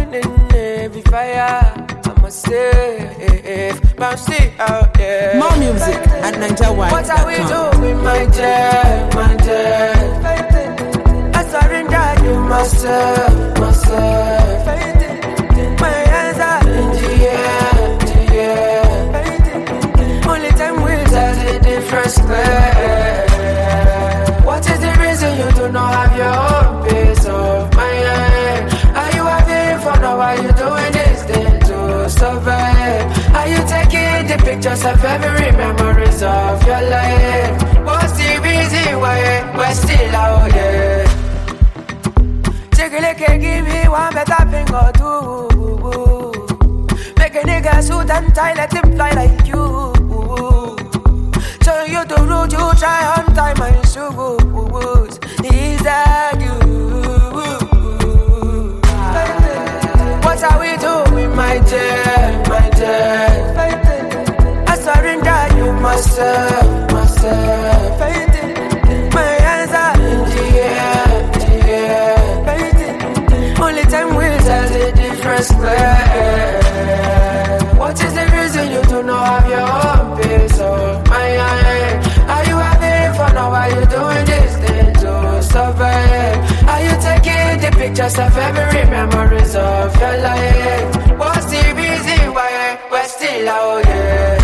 Be fire, I'm a safe, but I'm still out there. More music at NigerWide.com. What are we doing, my dear, my dear? I surrender you myself. My hands are in the air. Only time will tell the difference clear. What is the reason you do not have your own peace of mind? Are you having fun or are you doing this thing to survive? Are you taking the pictures of every memories of your life? What's the reason why we're still out here? Take give me one better thing or two. Make a nigga suit and tie, let him fly like you. Show you the road, you try on time my shoes. Is that you? What are we doing, my dear, my dear? I surrender you myself. My hands are in the air. Only time will tell the difference clear. What is the reason you do not have your own peace of mind? Are you having fun or are you doing this thing to survive? Are you taking the pictures of every memories of your life? What's the reason why we're still out here?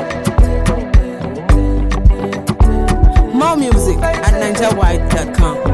More music at NigerWide.com.